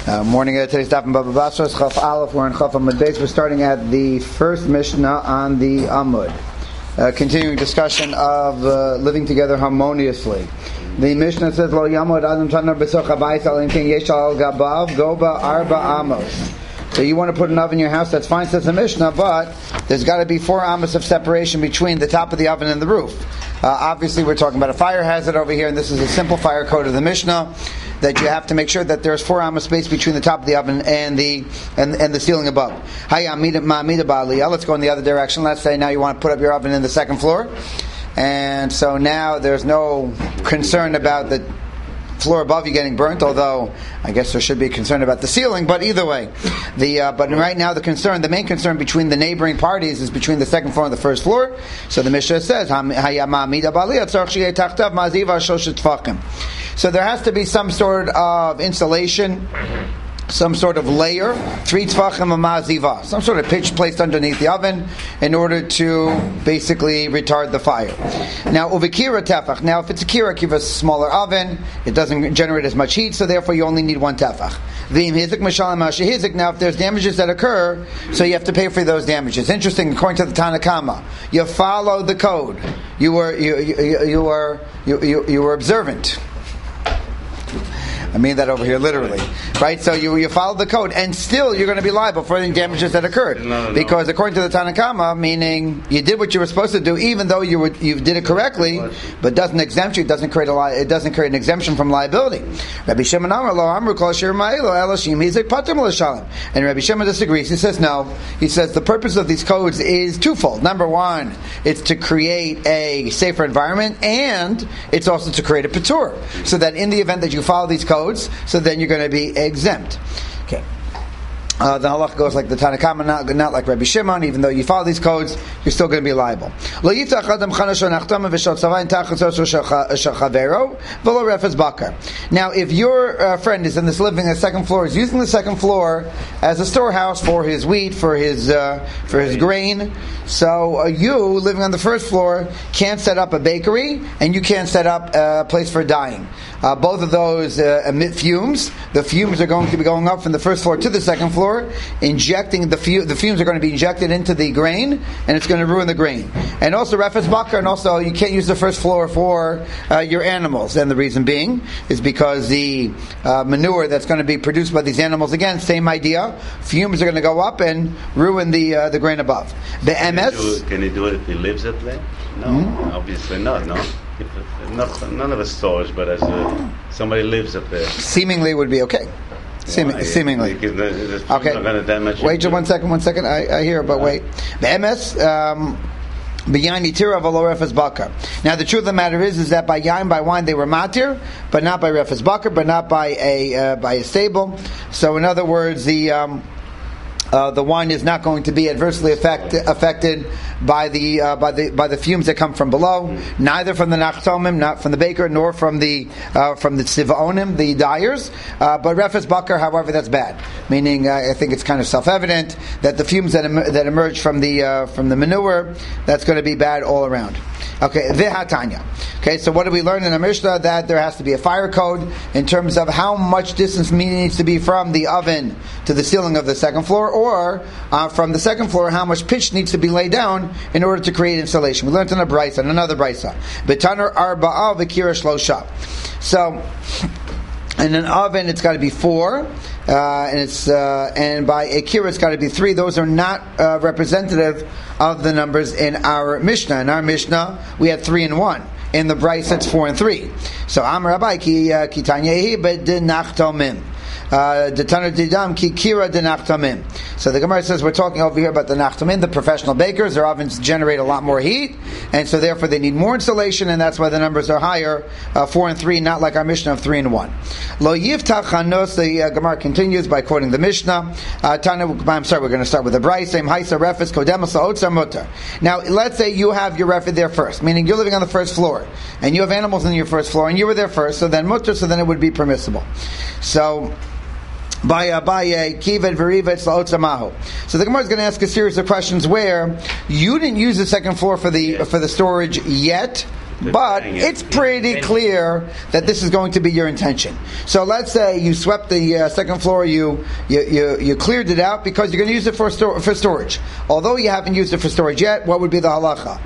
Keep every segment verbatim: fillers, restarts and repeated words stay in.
Uh, morning at today's daf in Baba Basra, Chaf Aleph. We're in Chaf Amud Beis. We're starting at the first Mishnah on the Amud. Uh, continuing discussion of uh, living together harmoniously. The Mishnah says, "Lo yamod adam tanar b'soch habayis al imken yesh al gabav goba arba amos." So you want to put an oven in your house, that's fine, says the Mishnah, but there's got to be four amos of separation between the top of the oven and the roof. Uh, obviously, we're talking about a fire hazard over here, and this is a simple fire code of the Mishnah, that you have to make sure that there's four amos space between the top of the oven and the and, and the ceiling above. Let's go in the other direction. Let's say now you want to put up your oven in the second floor, and so now there's no concern about the floor above you getting burnt, although I guess there should be concern about the ceiling, but either way, the uh, but right now the concern, the main concern between the neighboring parties is between the second floor and the first floor. So the Mishnah says, so there has to be some sort of insulation, some sort of layer, three tfachim maziva, some sort of pitch placed underneath the oven in order to basically retard the fire. Now, uvikira tefach. Now, if it's a kira, give a smaller oven, it doesn't generate as much heat, so therefore you only need one tefach. V'im hizik mashalim mashihizik. Now, if there's damages that occur, so you have to pay for those damages. Interesting, according to the Tanna Kama, you follow the code. You were you you, you were you, you, you were observant. I mean that over here literally, right? So you you follow the code, and still you're going to be liable for any damages that occurred, no, no, because no. According to the Tanna Kama, meaning you did what you were supposed to do, even though you were, you did it correctly, but doesn't exempt you. It doesn't create a li- it doesn't create an exemption from liability. Rabbi Shimon Amar Lo Amru Kol Shir Ma'ilo Eloshim Hizik Pater L'Shalom, and Rabbi Shimon disagrees. He says no. He says the purpose of these codes is twofold. Number one, it's to create a safer environment, and it's also to create a patur, so that in the event that you follow these codes, so then you're going to be exempt. Okay. Uh, the halach goes like the Tanna Kama, not, not like Rabbi Shimon. Even though you follow these codes, you're still going to be liable. Now, if your uh, friend is in this living on the second floor, is using the second floor as a storehouse for his wheat, for his uh, for his grain, so uh, you living on the first floor can't set up a bakery, and you can't set up a place for dyeing. Uh, both of those uh, emit fumes. The fumes are going to be going up from the first floor to the second floor, injecting the fu- the fumes are going to be injected into the grain, and it's going to ruin the grain. And also refes bakar, and also you can't use the first floor for uh, your animals. And the reason being is because the uh, manure that's going to be produced by these animals, again, same idea. Fumes are going to go up and ruin the uh, the grain above. The M S. Can he, do, can he do it if he lives up there? No, mm-hmm. Obviously not. No. If, not, none of us storage, but as a, somebody lives up there, seemingly would be okay. Seem, yeah, seemingly. The, the okay. Wait just one second. One second. I, I hear, but wait. The M S. Um, Now the truth of the matter is, is that by yain, by wine, they were matir, but not by refes bakar, but not by a uh, by a stable. So in other words, the um, Uh, the wine is not going to be adversely affect, affected by the uh, by the by the fumes that come from below, mm-hmm. neither from the nachtomim, not from the baker, nor from the uh, from the tzivaonim, the dyers. Uh, but refes bakar, however, that's bad. Meaning, uh, I think it's kind of self-evident that the fumes that em- that emerge from the uh, from the manure, that's going to be bad all around. Okay, vihatanya. Okay, so what do we learn in the Mishnah? That there has to be a fire code in terms of how much distance needs to be from the oven to the ceiling of the second floor, or uh, from the second floor, how much pitch needs to be laid down in order to create insulation. We learned in a brisa, in another brisa. Betaner arba'a v'kira shlosha. So, in an oven, it's got to be four, uh, and it's uh, and by a kira, it's got to be three. Those are not uh, representative of the numbers in our Mishnah. In our Mishnah, we had three and one. In the Bryce, it's four and three. So, Amar Rabbi ki kitanyehi bedinachtomim. Uh, so the Gemara says we're talking over here about the nachtamim, the professional bakers. Their ovens generate a lot more heat, and so therefore they need more insulation, and that's why the numbers are higher, uh, four and three, not like our Mishnah of three and one. Lo yiftach chanos. The uh, Gemara continues by quoting the Mishnah. Uh, Tana, I'm sorry, we're going to start with the Bryce. Same haisa refes kodemas la'otzar mutar. Now, let's say you have your refed there first, meaning you're living on the first floor, and you have animals in your first floor, and you were there first, so then mutar, so then it would be permissible. So. By Abaye, Kivet Verivet Slaotzamahu. So the Gemara is going to ask a series of questions where you didn't use the second floor for the for the storage yet, But it's pretty clear that this is going to be your intention. So let's say you swept the uh, second floor, you, you you you cleared it out because you're going to use it for sto- for storage. Although you haven't used it for storage yet, what would be the halacha?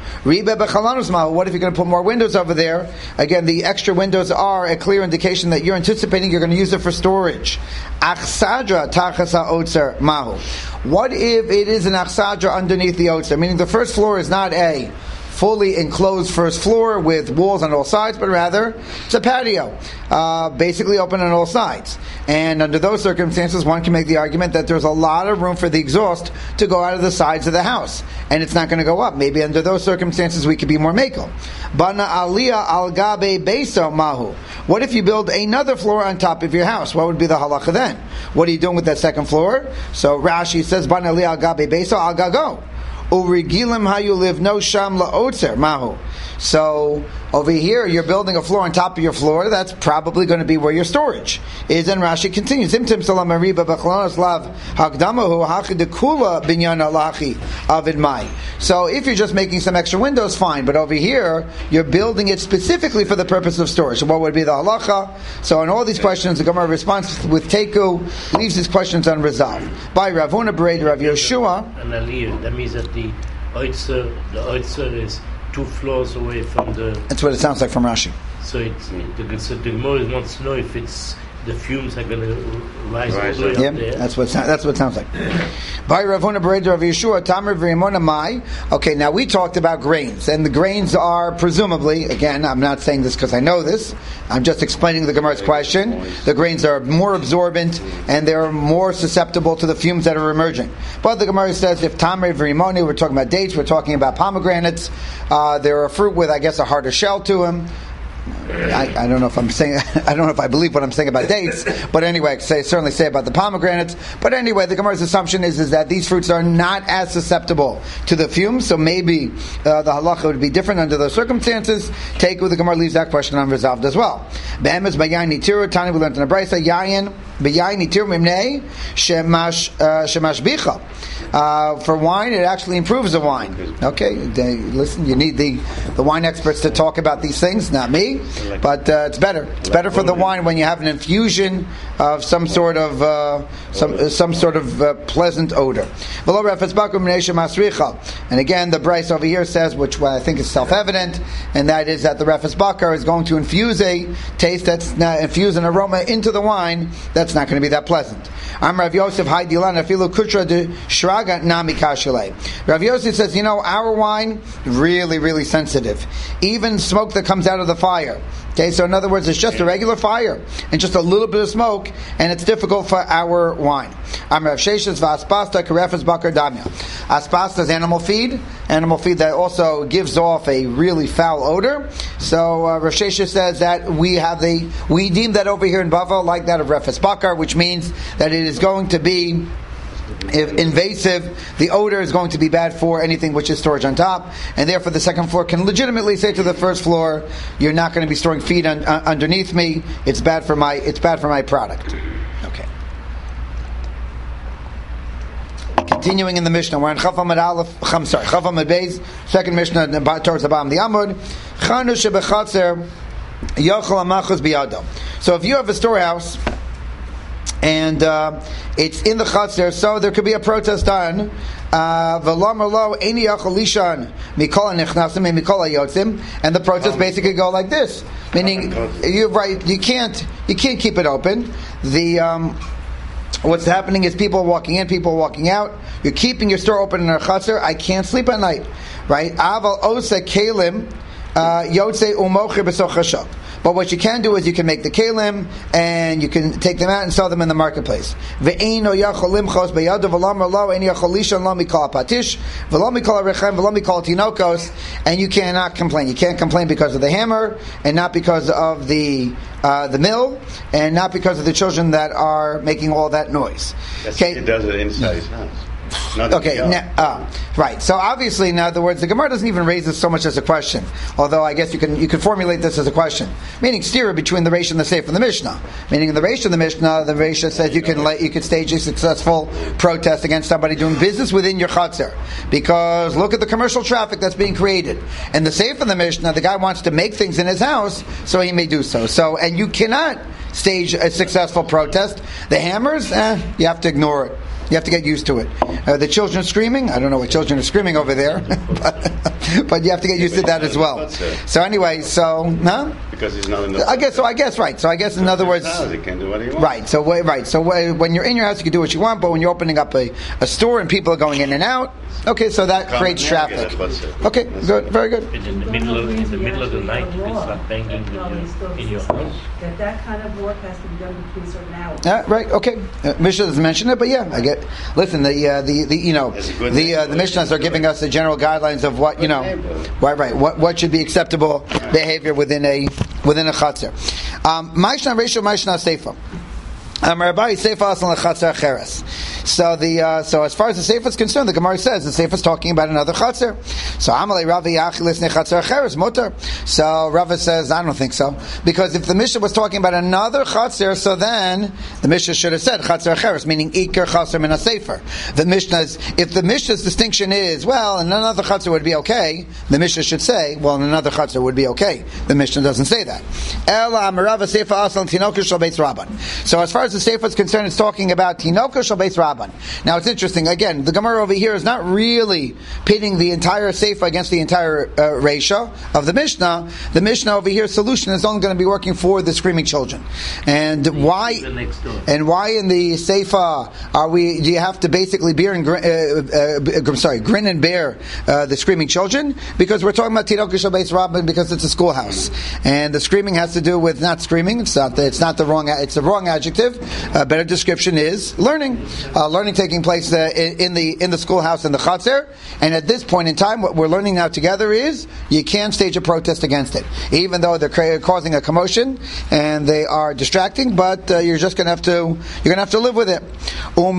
What if you're going to put more windows over there? Again, the extra windows are a clear indication that you're anticipating you're going to use it for storage. Achsadra tachasa otzer mahu. What if it is an achsadra underneath the otzer? Meaning the first floor is not a fully enclosed first floor with walls on all sides, but rather it's a patio, uh, basically open on all sides. And under those circumstances, one can make the argument that there's a lot of room for the exhaust to go out of the sides of the house, and it's not going to go up. Maybe under those circumstances, we could be more makel. Bana aliyah al gabe beso mahu. What if you build another floor on top of your house? What would be the halacha then? What are you doing with that second floor? So Rashi says, Bana aliyah al gabe beso al gago. Urigilim how you live no sham laotzer mahu. So over here you're building a floor on top of your floor. That's probably going to be where your storage is. And Rashi continues. Imtim salam ariba b'chalonos lav hagdamahu hachidekula binyan alachi avid mai. So if you're just making some extra windows, fine. But over here you're building it specifically for the purpose of storage. So what would be the halacha? So in all these questions, the Gemara responds with teku, leaves his questions unresolved. By Rav Huna Berei Rav Yoshua. An aliyah. That means that the Oitzer, the Oitzer is two floors away from the... That's what it sounds like from Rashi. So it's the, so the Gemara wants to know if it's the fumes are going to rise Right, all the way yeah, up there. that's what that's what it sounds like. By Rav Huna Berei Rav Yeshua Tamer V'Rimona Mai. Okay, now we talked about grains, and the grains are presumably, again, I'm not saying this because I know this. I'm just explaining the Gemara's question. The grains are more absorbent and they're more susceptible to the fumes that are emerging. But the Gemara says if Tamer V'Rimoni, we're talking about dates, we're talking about pomegranates. Uh, they're a fruit with, I guess, a harder shell to them. I, I don't know if I'm saying I don't know if I believe what I'm saying about dates, but anyway, I say, certainly say about the pomegranates. But anyway, the Gemara's assumption is, is that these fruits are not as susceptible to the fumes, so maybe uh, the halacha would be different under those circumstances. Take with the Gemara leaves that question unresolved as well. Be'emes b'yayin nitiru tani we learned in the brayso yayin b'yayin nitiru mimnei shemash shemash bicha. Uh, for wine, it actually improves the wine. Okay, they, listen, you need the, the wine experts to talk about these things, not me. But uh, it's better. It's better for the wine when you have an infusion of some sort of uh, some uh, some sort of uh, pleasant odor. And again, the Bryce over here says, which I think is self-evident, and that is that the Refes Bakar is going to infuse a taste that's not, infuse an aroma into the wine that's not going to be that pleasant. I'm Rav Yosef Haidilan Afilu Kutra de Shraga Nami Kashile. Rav Yosef says, you know, our wine really, really sensitive. Even smoke that comes out of the fire. Okay, so in other words, it's just a regular fire and just a little bit of smoke, and it's difficult for our wine. I'm Rav Sheshes v'aspasta karefes bakar damya. Aspasta is animal feed, animal feed that also gives off a really foul odor. So uh, Rav Sheshes says that we have the we deem that over here in Bava like that of refes bakar, which means that it is going to be if invasive, the odor is going to be bad for anything which is storage on top, and therefore the second floor can legitimately say to the first floor, "You're not going to be storing feed un- uh, underneath me. It's bad for my it's bad for my product." Okay. Continuing in the Mishnah, we're in Chaf Amud Aleph. I'm sorry, Chaf Amud Beis, second Mishnah towards the bottom of the Amud. Chanu shebechatzer yochel amachos biyado. So if you have a storehouse, and uh, it's in the chutzner, so there could be a protest done. Uh, and the protest basically go like this, meaning you're right. You can't you can't keep it open. The um, what's happening is people are walking in, people are walking out. You're keeping your store open in a chutzner. I can't sleep at night, right? Aval osa kelim yotze umocher b'sochashok. But what you can do is you can make the kalim and you can take them out and sell them in the marketplace. And you cannot complain. You can't complain because of the hammer, and not because of the uh, the mill, and not because of the children that are making all that noise. Okay. It does it inside his house. Okay, now, uh, right. So obviously, in other words, the Gemara doesn't even raise this so much as a question. Although I guess you can you can formulate this as a question, meaning stira between the Reish and the Seif and the Mishnah. Meaning in the Reish and the Mishnah, the Reish says you can let you can stage a successful protest against somebody doing business within your chutzner, because look at the commercial traffic that's being created. And the Seif and the Mishnah, the guy wants to make things in his house, so he may do so. So, and you cannot stage a successful protest. The hammers, eh, you have to ignore it. You have to get used to it. Uh, the children screaming, I don't know what children are screaming over there, but, but you have to get used to that as well. So anyway, so, huh? Because he's not in the... I guess, so I guess, right. So I guess in other words... He can do what he wants. Right, so, right. So when you're in your house, you can do what you want, but when you're opening up a, a store and people are going in and out, okay, so that Come creates traffic. Okay, That's good, very good. In the middle of, in the middle of the night, you can start banging in your, in your house. That that kind of work has to be done between certain hours. Uh, right, okay. Uh, Mishnah doesn't mention it, but yeah, I get. Listen, the uh, the, the you know the uh, the Mishnahs are giving us the general guidelines of what you know, right, right. What what should be acceptable behavior within a within a chutzner. Um, Ma'ishna Reisha, Ma'ishna Seifa. So the uh, so as far as the Sefer is concerned, the Gemara says the Sefer is talking about another chatzar. So Amalei Ravi Achilis Nechatzar Acheres Mutar. So Rava says I don't think so, because if the Mishnah was talking about another chatzar, so then the Mishnah should have said Chatzar Acheres, meaning Iker Chatzar Min HaSefer. The Mishnah's if the Mishnah's distinction is well, in another chatzar would be okay, the Mishnah should say well, in another chatzar would be okay. The Mishnah doesn't say that. Ela Amarava Sefer Aslan Tinoker Shal Beis Rabban. So as far as the Sefer is concerned, it's talking about Tinoker Shal Beis Rabban. Now it's interesting, again, the Gemara over here is not really pitting the entire Sefer against the entire uh, Reisha of the Mishnah. The Mishnah over here solution is only going to be working for the screaming children. And why and why in the Sefer are we, do you have to basically bear and grin, uh, uh, sorry, grin and bear uh, the screaming children? Because we're talking about Tinoker Shal Beis Rabban because it's a schoolhouse. And the screaming has to do with not screaming, it's not the, it's not the wrong, it's the wrong adjective. A better description is learning. Uh, learning taking place uh, in the in the schoolhouse in the Chatzar. And at this point in time, what we're learning now together is you can't stage a protest against it, even though they're cra- causing a commotion and they are distracting. But uh, you're just going to have to you're going to have to live with it. And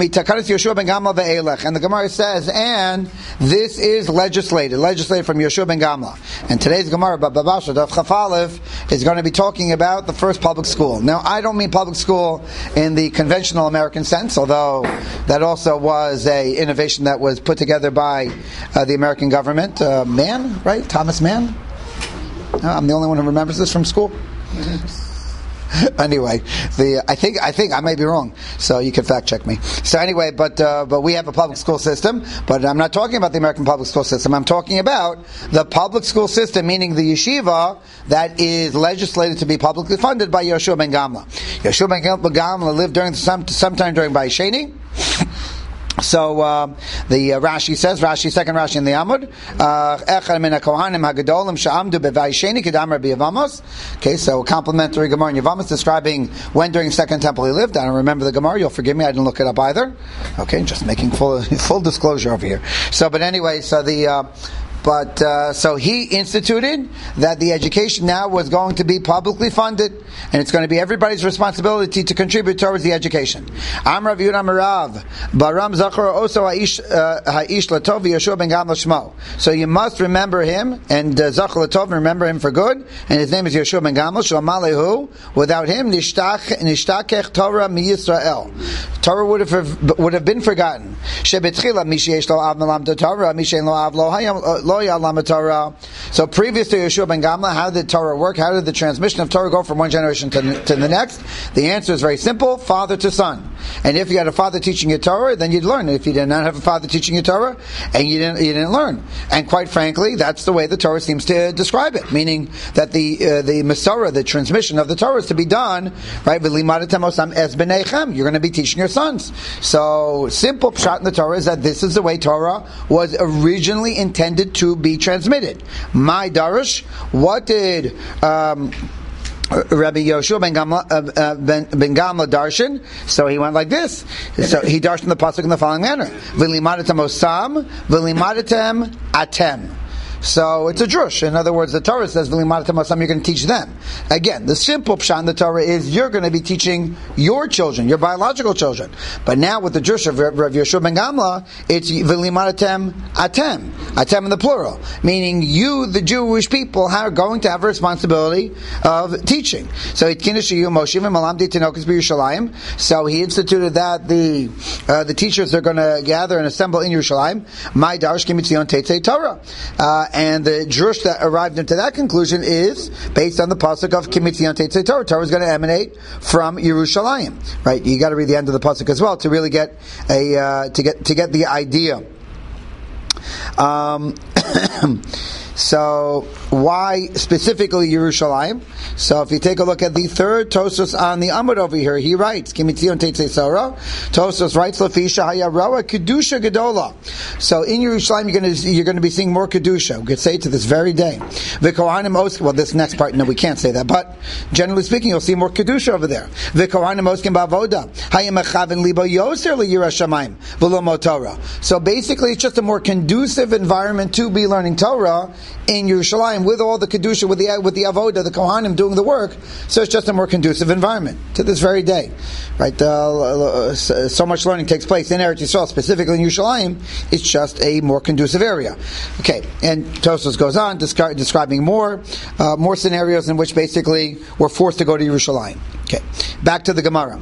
the Gemara says, and this is legislated, legislated from Yeshua ben Gamla. And today's Gemara, Baba Basra Daf Chaf Aleph, is going to be talking about the first public school. Now, I don't mean public school in the conventional American sense, although that also was a innovation that was put together by uh, the American government. Uh, Mann, right? Thomas Mann? Uh, I'm the only one who remembers this from school. Anyway, the I think I think I may be wrong, so you can fact check me. So anyway, but uh, but we have a public school system, but I'm not talking about the American public school system. I'm talking about the public school system, meaning the yeshiva that is legislated to be publicly funded by Yeshua ben Gamla. Yeshua ben Gamla lived during some sometime during Bayis Sheni. So uh, the uh, Rashi says, Rashi second Rashi in the Amud, Echad min haKohanim haGedolim she'amdu beVayis Sheni kedam Rabbi Yevamos. Okay, so a complimentary Gemara in Yevamos describing when during Second Temple he lived. I don't remember the Gemara. You'll forgive me. I didn't look it up either. Okay, just making full full disclosure over here. So, but anyway, so the. Uh, But uh, so he instituted that the education now was going to be publicly funded, and it's going to be everybody's responsibility to contribute towards the education. Amrav Yudam Rav Baram Zachor also Haish Haish Latov Yeshua ben Gamla Shmo. So you must remember him and uh, Zachor Latov, remember him for good, and his name is Yeshua ben Gamla Shomalehu. Without him, Nishtach Nishtakech Torah mi Yisrael. Torah would have would have been forgotten. Shebetchila mi sheyesh lo av melam Torah mi shein lo av lo hayam. So previous to Yeshua ben Gamla, how did Torah work? How did the transmission of Torah go from one generation to, to the next? The answer is very simple: father to son. And if you had a father teaching you Torah, then you'd learn. If you did not have a father teaching you Torah, and you didn't, you didn't learn. And quite frankly, that's the way the Torah seems to describe it, meaning that the uh, the Masorah, the transmission of the Torah, is to be done right. You're going to be teaching your sons. So simple pshat in the Torah is that this is the way Torah was originally intended to be transmitted. My Darush, what did um, Rabbi Yoshua ben Gamla, uh, uh, ben, ben Gamla darshan? So he went like this. So he darshan the pasuk in the following manner: V'limadatem osam, v'limadatem atem. So it's a drush. In other words, the Torah says, you're going to teach them. Again, the simple pshat in the Torah is you're going to be teaching your children, your biological children. But now with the drush of Rav Yeshua ben Gamla, it's v'limadatem atem. Atem in the plural. Meaning you, the Jewish people, are going to have a responsibility of teaching. So so he instituted that the uh, the teachers are going to gather and assemble in Yerushalayim. My Darsh Kimitzion Teitzei Torah, uh, and the drush that arrived into that conclusion is based on the pasuk of Kimitzion Teitzei Torah. Torah is going to emanate from Yerushalayim, right? You got to read the end of the pasuk as well to really get a uh, to get to get the idea. Um, So, why specifically Yerushalayim? So, if you take a look at the third Tosfos on the Amud over here, he writes, Kimitzion Teitzei Torah. Tosfos writes, Lafisha Hayaroa Kedusha Gedola. So, in Yerushalayim, you're going to you're going to be seeing more Kedusha. We could say to this very day. V'kohanim oskim. Well, this next part, no, we can't say that. But generally speaking, you'll see more Kedusha over there. V'kohanim oskim ba'avoda. Hayamachavin libo yoser liYerushalayim v'lo motorah. So, basically, it's just a more conducive environment to be learning Torah in Yerushalayim, with all the kedusha, with the with the avoda, the kohanim doing the work. So it's just a more conducive environment to this very day, right? Uh, so much learning takes place in Eretz Yisrael, specifically in Yerushalayim. It's just a more conducive area. Okay, and Tosfos goes on descri- describing more uh, more scenarios in which basically we're forced to go to Yerushalayim. Okay, back to the Gemara.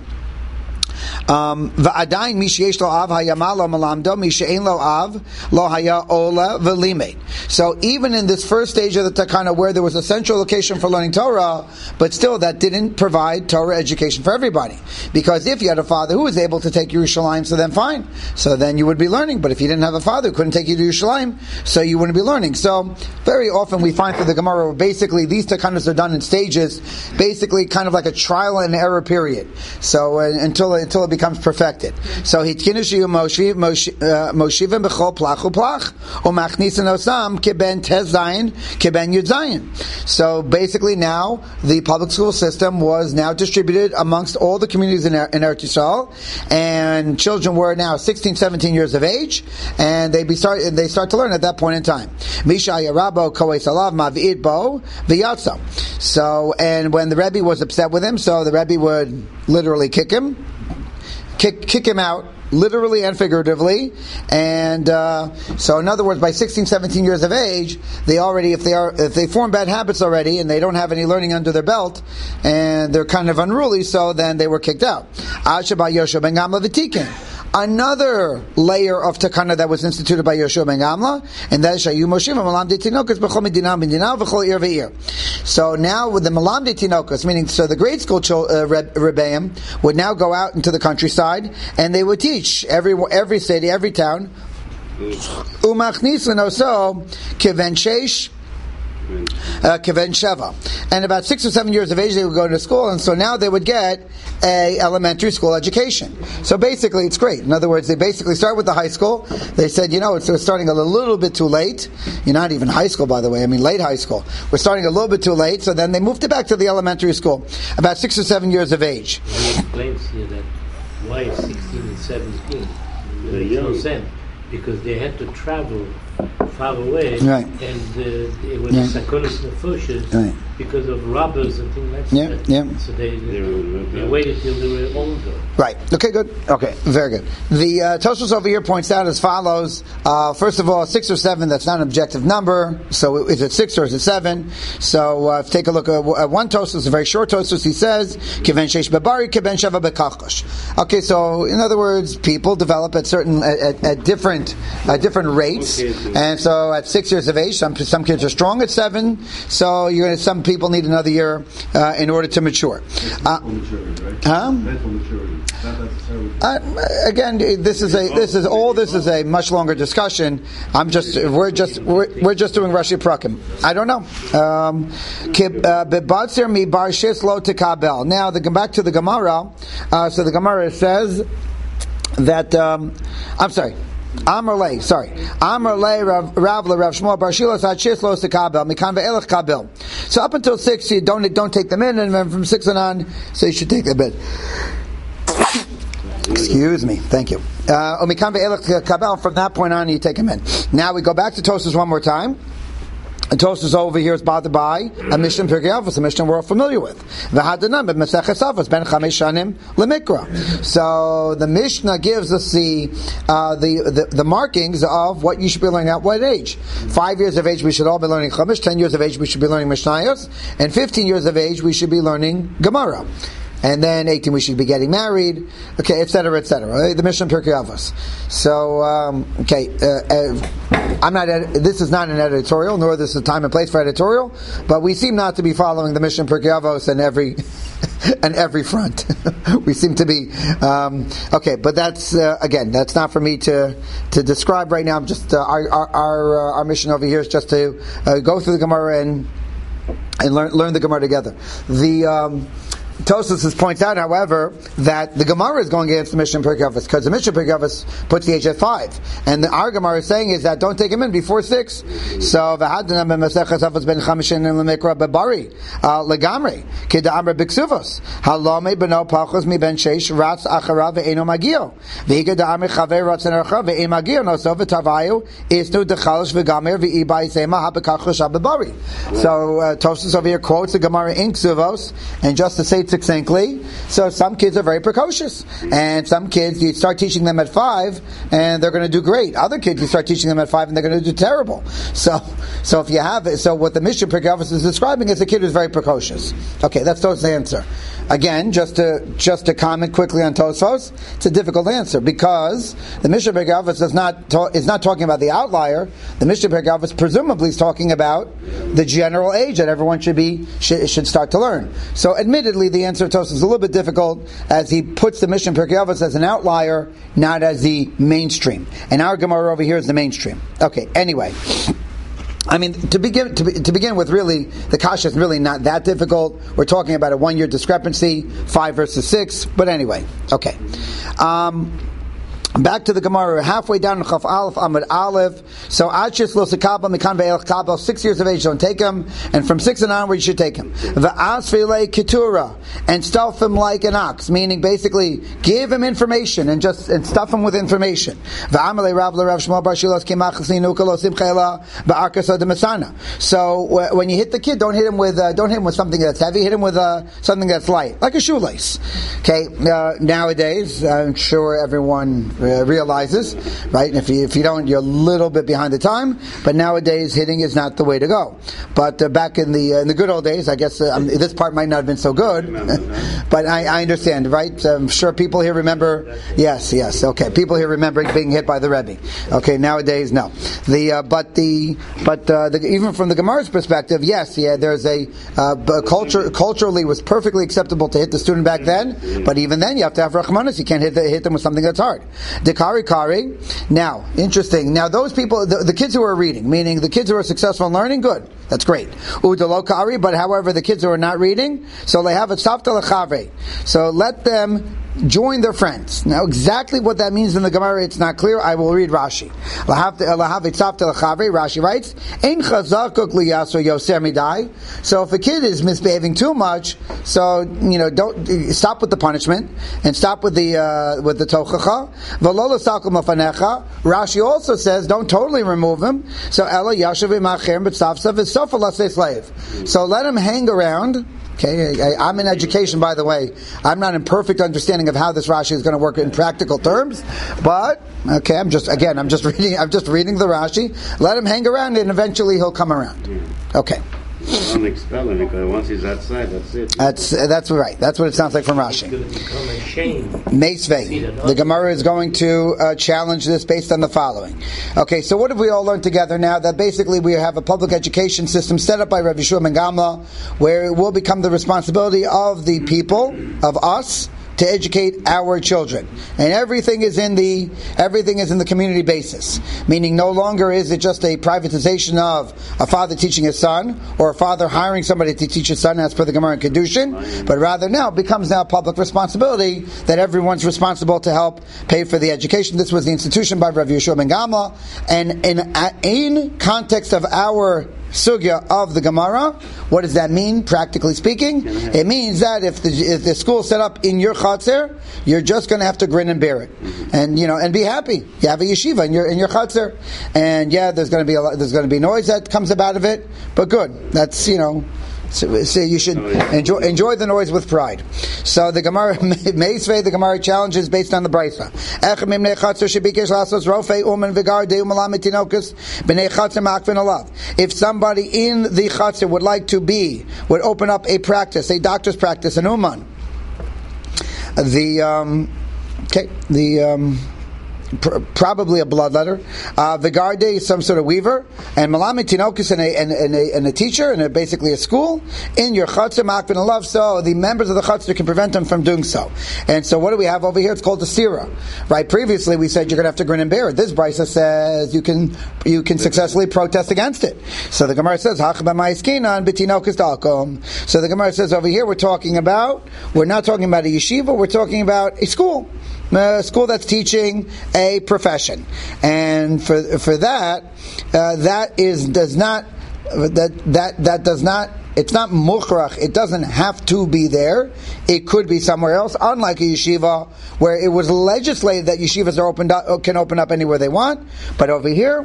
Va'adayin mi sheyesh lo av hayama lo malamdo mi she'ein lo av lo haya ola v'limed. So even in this first stage of the Takana, where there was a central location for learning Torah, but still that didn't provide Torah education for everybody. Because if you had a father who was able to take Yerushalayim, so then fine. So then you would be learning. But if you didn't have a father who couldn't take you to Yerushalayim, so you wouldn't be learning. So very often we find through the Gemara where basically these Takanas are done in stages, basically kind of like a trial and error period. So uh, until until it becomes perfected. So hitkinu Moshe Moshivim b'chol plach uplach umachnisin osam keben tezayin keben yudzayin. So basically now the public school system was now distributed amongst all the communities in, in Eretz Yisrael, and children were now sixteen, seventeen years of age, and they be start they start to learn at that point in time. Misha Yarabo koes alav mav'id bo v'yatsa. So and when the Rebbe was upset with him, so the Rebbe would literally kick him. Kick, kick him out, literally and figuratively, and uh, so in other words, by sixteen, seventeen years of age, they already, if they are, if they form bad habits already, and they don't have any learning under their belt, and they're kind of unruly, so then they were kicked out. Another layer of takana that was instituted by Yeshua ben Gamla, and that is Shayu Moshim Malam de Tinokas b'chol medina medina v'chol ir v'ir. So now with the Malam de Tinokas, meaning so the grade school uh, Rebbeim would now go out into the countryside and they would teach every every city, every town. Umachnisin also kiven sheish. Uh, Keven Sheva, and about six or seven years of age they would go to school, and so now they would get a elementary school education. So basically, it's great. In other words, they basically start with the high school. They said, you know, it's, we're starting a little bit too late. You're not even high school, by the way. I mean, late high school. We're starting a little bit too late. So then they moved it back to the elementary school, about six or seven years of age. He explains here that why sixteen and seventeen. It makes no sense because they had to travel far away, right. and uh, it was yeah. sakonis nefoshes right. because of robbers and things like yeah. that. Yeah. So they, they, they waited till they were older. Right. Okay, good. Okay, very good. The uh, Tosfos over here points out as follows. Uh, first of all, six or seven, that's not an objective number. So is it six or is it seven? So uh, take a look at uh, one Tosfos, a very short Tosfos. He says, Kiven sheish bebari, kiven sheva bekachosh. Okay, so in other words, people develop at certain, at, at, at different, at different rates. And so at six years of age, some some kids are strong at seven. So you're gonna, some people need another year uh, in order to mature. Uh, maturity, right? Huh? Mental maturity. Not necessarily. Uh, again, this is a this is all this is a much longer discussion. I'm just we're just we're, we're just doing Rashi Prakim. I don't know. Um, now the back to the Gemara. Uh, so the Gemara says that um, I'm sorry. Amar lei, sorry. Amar lei Rav Rav Rav Shmuel Bar Shila said shis lo sekabel mikan ve'elach kabel. So up until six, you don't don't take them in, and then from six and on, so you should take them in. Excuse me. Thank you. Uh, from that point on, you take them in. Now we go back to Tosfos one more time. And Tosfos over here is bothered by a Mishnah Pirkei Avos, a Mishnah we're all familiar with. V'hadanam b'Maseches Avos ben chamesh shanim lemikra. So the Mishnah gives us the, uh, the the the markings of what you should be learning at what age. Five years of age we should all be learning Chumash. Ten years of age we should be learning Mishnayos, and fifteen years of age we should be learning Gemara. And then eighteen we should be getting married, okay, et cetera, et cetera. Right? The Mishnah Pirkei Avos. So, um, okay, uh, uh, I'm not. Ed- this is not an editorial, nor this is a time and place for editorial. But we seem not to be following the Mishnah Pirkei Avos in every and every front. We seem to be um, okay, but that's uh, again, that's not for me to to describe right now. I'm just uh, our our our, uh, our mission over here is just to uh, go through the Gemara and and learn learn the Gemara together. The um, Tosfos points out, however, that the Gemara is going against the Mishnah Pirkei Avos because the Mishnah Pirkei Avos puts the age at five, and the, our Gemara is saying is that don't take him in before six. So v'hadanam b'Maseches Avos ben chamishin lemikra bebari legamri k'da'amar b'ksuvos halome b'no pachos mi ben sheish ratz acharav ve'eno magio v'higa da'amar chaver ratz n'archa ve'en magio noso v'tavayu isnu dechalish v'gamer v'ibai sema ha'bekachos ha'bebari. So uh, Tosfos over here quotes the Gemara in Ksuvos, and just to say succinctly, so some kids are very precocious, and some kids you start teaching them at five and they're going to do great. Other kids you start teaching them at five and they're going to do terrible. So, so if you have it, so what the Mishnah Pirkei Avos is describing is a kid who's very precocious. Okay, that's Tosfos' answer. Again, just to just to comment quickly on Tosfos, it's a difficult answer because the Mishnah Pirkei Avos is not ta- is not talking about the outlier. The Mishnah Pirkei Avos presumably is talking about the general age that everyone should be should, should start to learn. So, admittedly, the answer to Tosfos is a little bit difficult as he puts the Mishnah Pirkei Avos as an outlier, not as the mainstream. And our Gemara over here is the mainstream. Okay, anyway. I mean, to begin to, be, to begin with, really, the kasha is really not that difficult. We're talking about a one-year discrepancy, five versus six. But anyway, okay. Um, Back to the Gemara, we're halfway down in Chaf Aleph Amud Aleph. So Achis lo sekabel mikan ve'elch kabel, six years of age, don't take him, and from six and onward you should take him. Va'as ve'lei ketura, and stuff him like an ox, meaning basically give him information and just and stuff him with information. Va'amalei Rav le Rav Shmuel bar Shilas kimach sinuka lo simcha ela ba'arkas ademesana. So when you hit the kid, don't hit him with uh, don't hit him with something that's heavy. Hit him with uh, something that's light, like a shoelace. Okay, uh, nowadays I'm sure everyone Uh, realizes, right? And if you if you don't, you're a little bit behind the time. But nowadays, hitting is not the way to go. But uh, back in the uh, in the good old days, I guess uh, um, this part might not have been so good. But I, I understand, right? I'm sure people here remember. Yes, yes, okay. People here remember being hit by the Rebbe. Okay, nowadays, no. The uh, but the but uh, the, even from the Gemara's perspective, yes, yeah. There's a uh, culture culturally it was perfectly acceptable to hit the student back then. But even then, you have to have rachmanis. You can't hit the, hit them with something that's hard. The kari kari. Now, interesting. Now, those people, the, the kids who are reading, meaning the kids who are successful in learning, good. That's great. Udalo kari. But however, the kids who are not reading, so they have a tzavta lechavre. So let them join their friends. Now, exactly what that means in the Gemara, it's not clear. I will read Rashi. Rashi writes, Ein chazakuk liyaso yoser midai. So if a kid is misbehaving too much, so you know, don't stop with the punishment and stop with the uh, with the tochacha. V'lo l'sakum lafanecha. Rashi also says, don't totally remove him. So ela yashav imachem b'tzavsav v'sofa lasei slave. So let him hang around. Okay, I, I'm in education, by the way. I'm not in perfect understanding of how this Rashi is going to work in practical terms, but okay, I'm just again, I'm just reading. I'm just reading the Rashi. Let him hang around, and eventually he'll come around. Okay. Don't expel him because once he's outside, that's it. That's uh, that's right. That's what it sounds like from Rashi. It's going to become a shame. Meisvei. The Gemara is going to uh, challenge this based on the following. Okay, so what have we all learned together now? That basically we have a public education system set up by Rav Yeshua ben Gamla, where it will become the responsibility of the people, of us, to educate our children, and everything is in the everything is in the community basis. Meaning, no longer is it just a privatization of a father teaching his son, or a father hiring somebody to teach his son, as per the Gemara in Kedushin, but rather now it becomes now public responsibility that everyone's responsible to help pay for the education. This was the institution by Rav Yeshua ben Gamla, and in in context of our sugya of the Gemara. What does that mean, practically speaking? It means that if the, if the school is set up in your Chatzar, you're just going to have to grin and bear it, and you know, and be happy. You have a yeshiva in your in your Chatzar, and yeah, there's going to be a lot, there's going to be noise that comes up out of it, but good. That's you know. So, so you should enjoy enjoy the noise with pride. So the Gemara Meisvei, the Gemara challenges based on the Brisa. If somebody in the Chatzar would like to be, would open up a practice, a doctor's practice, an uman. The um, okay, the um, pr- probably a bloodletter. Uh, Vigarde is some sort of weaver, and Malami Tinokus and a, and, and, a, and a teacher, and a, basically a school in your chutzner makvin alav. So the members of the chutzner can prevent them from doing so. And so what do we have over here? It's called the sira. Right? Previously we said you're going to have to grin and bear it. This brisa says you can you can successfully protest against it. So the Gemara says hachbamaiskinan bitinokus dalkom. So the Gemara says over here we're talking about we're not talking about a yeshiva. We're talking about a school. A school that's teaching a profession, and for for that, uh, that is does not that that that does not. It's not mukhrach. It doesn't have to be there. It could be somewhere else. Unlike a yeshiva, where it was legislated that yeshivas are opened up, can open up anywhere they want. But over here,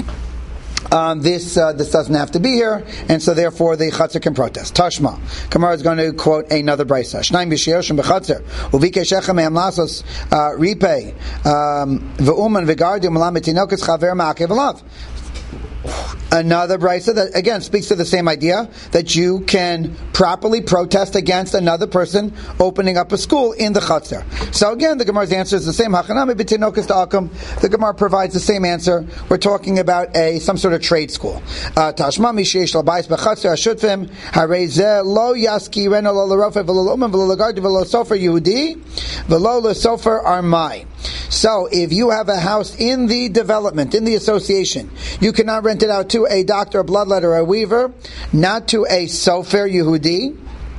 Um, this uh, this doesn't have to be here, and so therefore the chatzar can protest. Tashma, Gemara is going to quote another brisa. Shnaim b'sheyoshim b'chatzar uvikeshechem me'am lasos ripei ve'uman v'gardi u'malam etinokas chaver ma'akev alav. Another brisa that again speaks to the same idea that you can properly protest against another person opening up a school in the chutzner. So again, the Gemara's answer is the same. Hachanami b'tinokas ta'akum. The Gemara provides the same answer. We're talking about a some sort of trade school. Tashma misheish labayis b'chutzner ashutfim harei lo yaski reno lo l'rofe v'lo l'uman v'lo l'gardi v'lo sofer Yehudi v'lo l'sofer armai. So if you have a house in the development, in the association, you cannot rent it out to a doctor, a bloodletter, or a weaver, not to a sofer Yehudi,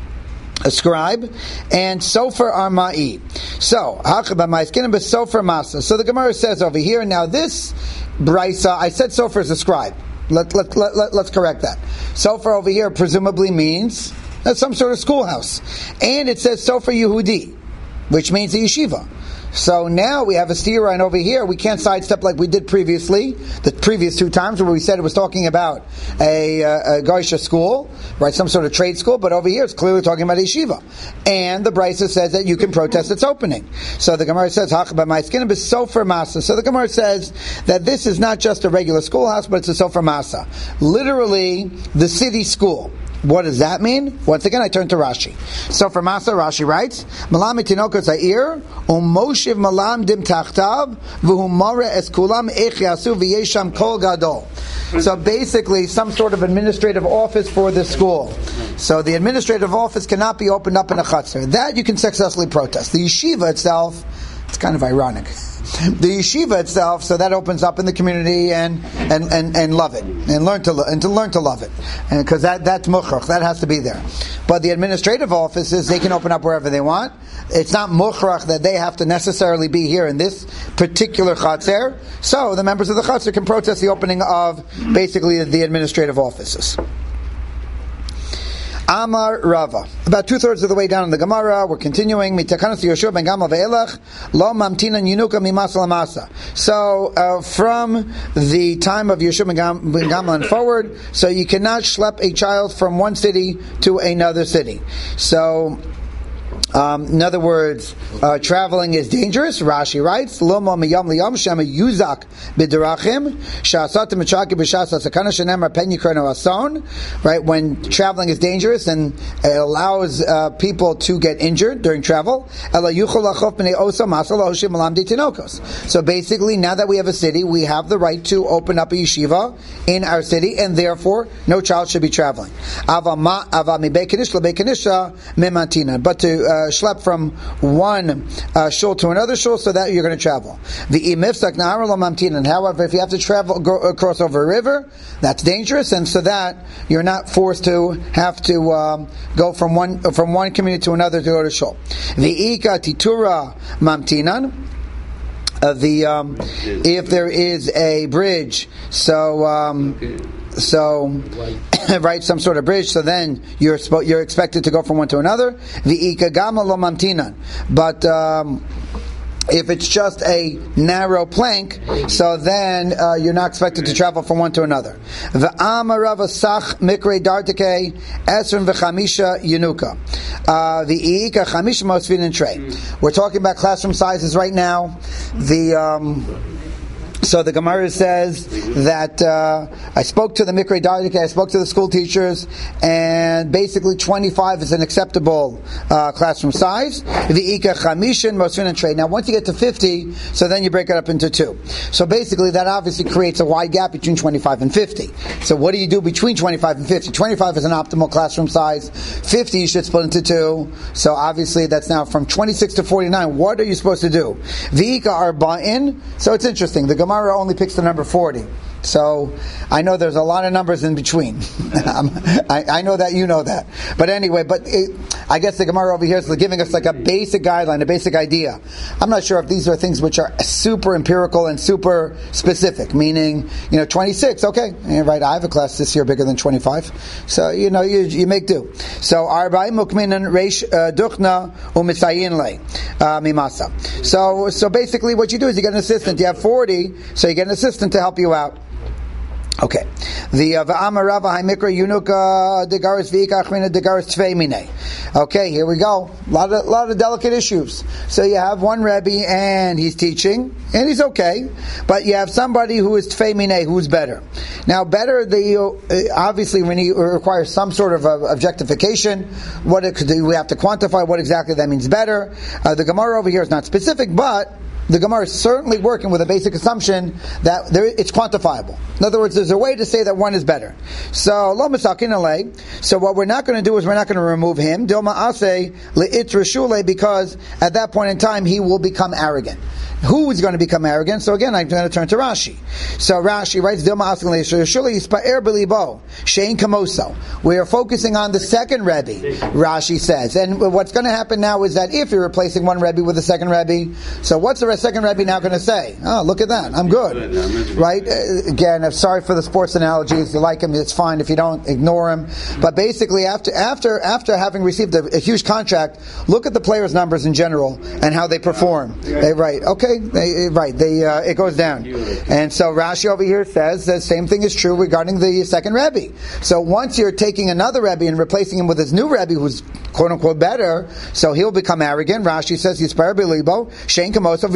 a scribe, and sofer armai. So, sofer masa. So the Gemara says over here, now this brisa, I said sofer is a scribe. Let, let, let, let, let's correct that. Sofer over here presumably means that's some sort of schoolhouse. And it says sofer Yehudi, which means a yeshiva. So now we have a stira, and over here we can't sidestep like we did previously, the previous two times where we said it was talking about a, a, a Geisha school, right, some sort of trade school, but over here it's clearly talking about a yeshiva. And the Brisa says that you can protest its opening. So the Gemara says, sofer masa. So the Gemara says that this is not just a regular schoolhouse, but it's a sofer masa. Literally, the city school. What does that mean? Once again, I turn to Rashi. So for Masa, Rashi writes, Malam etinokot za'ir, umoshiv malam dim tachtav, v'humare es kulam ech yasu v'yesham kol gadol. So basically, some sort of administrative office for the school. So the administrative office cannot be opened up in a chutzner. That you can successfully protest. The yeshiva itself, it's kind of ironic. The yeshiva itself, so that opens up in the community and and, and, and love it and learn to and to learn to love it, and because that that's mukhrach, that has to be there. But the administrative offices, they can open up wherever they want. It's not mukhrach that they have to necessarily be here in this particular chatzar. So the members of the chatzar can protest the opening of basically the administrative offices. Amar Rava. About two thirds of the way down in the Gemara, we're continuing. Mitakanas Yoshua ben Gamal ve'elach lo mamtinan yinuka mimasa lamasa. So uh, from the time of Yoshua ben Gamal and forward, so you cannot schlep a child from one city to another city. So. Um, in other words, uh, traveling is dangerous. Rashi writes, "Lomo miyam liyam shema yuzak b'derachim shasat mitzaki b'shas sakana shenemar pen yikreno ason." Right, when traveling is dangerous and it allows uh, people to get injured during travel. Ela yuchol lachof b'nei osa masal hoshim malam ditinokos. So basically, now that we have a city, we have the right to open up a yeshiva in our city, and therefore, no child should be traveling. Ava ma ava mi beikanish lebeikanisha memantina, but to uh, schlep from one uh, shul to another shul, so that you're going to travel. The imifsak na'ar lo mamtinan. However, if you have to travel go, uh, cross over a river, that's dangerous, and so that you're not forced to have to um, go from one uh, from one community to another to go to shul. The ika titura mamtinan. Uh, the um, if there is a bridge, so um, so, right, some sort of bridge. So then you're spo- you're expected to go from one to another. V'ika gama lo mamtinan. But um, if it's just a narrow plank, so then uh, you're not expected to travel from one to another. V'amarava sach mikre dartike esrim v'chamisha yenuka. V'ika chamisha mosvin and trey. We're talking about classroom sizes right now. The um, So the Gemara says that uh, I spoke to the Mikrei Dardike, I spoke to the school teachers, and basically twenty-five is an acceptable uh, classroom size. V'ika chamishin mosfin and trade. Now once you get to fifty, so then you break it up into two. So basically that obviously creates a wide gap between twenty-five and fifty. So what do you do between twenty-five and fifty? twenty-five is an optimal classroom size. fifty you should split into two. So obviously that's now from twenty-six to forty-nine. What are you supposed to do? V'ika arba'in. So it's interesting. The Gemara only picks the number forty. So I know there's a lot of numbers in between. I, I know that, you know that. But anyway, but it, I guess the Gemara over here is giving us like a basic guideline, a basic idea. I'm not sure if these are things which are super empirical and super specific, meaning, you know, twenty-six, okay, right, I have a class this year bigger than twenty-five. So, you know, you, you make do. So, Arba'i mukminan reish duchna umitzayin le mimasa. So, so basically what you do is you get an assistant. You have forty, so you get an assistant to help you out. Okay. The Va'amar Rava Haimikra Yunuka Degaris Vika Achmina Degaris Tvei. Okay, here we go. A lot of lot of delicate issues. So you have one Rebbe and he's teaching, and he's okay, but you have somebody who is Tvei Minei, who's better. Now, better, the uh, obviously we need, require some sort of uh, objectification. What it could do, we have to quantify what exactly that means better. Uh, the Gemara over here is not specific, but the Gemara is certainly working with a basic assumption that there, it's quantifiable. In other words, there's a way to say that one is better. So, lo misakin alei. So what we're not going to do is we're not going to remove him. Dilma ase le'it reshule, because at that point in time he will become arrogant. Who is going to become arrogant? So again, I'm going to turn to Rashi. So Rashi writes, Dilma ase le'reshule yispaer belibo shein kamoso. We are focusing on the second Rebbe, Rashi says. And what's going to happen now is that if you're replacing one Rebbe with a second Rebbe, so what's the second Rebbe now going to say? Oh, look at that, I'm good. Right? Uh, again, I'm sorry for the sports analogies. If you like him, it's fine. If you don't, ignore him. But basically, after after after having received a, a huge contract, look at the players' numbers in general and how they perform. They, right? Okay. They, right. They uh, it goes down. And so Rashi over here says the same thing is true regarding the second Rebbe. So once you're taking another Rebbe and replacing him with his new Rebbe, who's quote unquote better, so he'll become arrogant. Rashi says Yispar Belibo Shein Kamosav.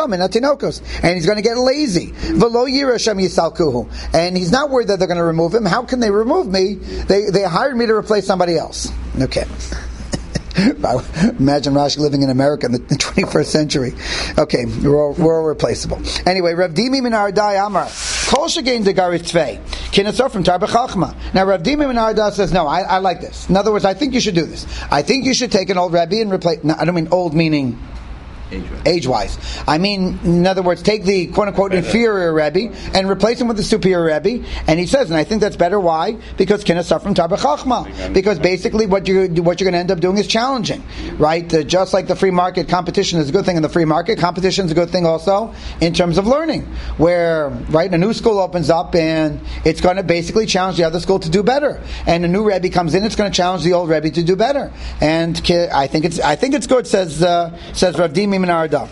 And he's going to get lazy. And he's not worried that they're going to remove him. How can they remove me? They they hired me to replace somebody else. Okay. Imagine Rashi living in America in the twenty-first century. Okay, we're all, we're all replaceable. Anyway, Rav Dimi min Ardai Amar Kol Shegein Degaris Tvei Kinasor from Tarba Chachma. Now Rav Dimi min Ardai says, no, I, I like this. In other words, I think you should do this. I think you should take an old Rebbe and replace. No, I don't mean old meaning age-wise. I mean, in other words, take the quote-unquote inferior Rebbe and replace him with the superior Rebbe. And he says, and I think that's better. Why? Because Kinasar from Tarba Chachma. Because basically what you what you're going to end up doing is challenging, right? Uh, just like the free market, competition is a good thing in the free market. Competition is a good thing also in terms of learning, where right a new school opens up and it's going to basically challenge the other school to do better. And a new Rebbe comes in, it's going to challenge the old Rebbe to do better. And I think it's I think it's good. Says uh, says Rav Dimi. Minarda.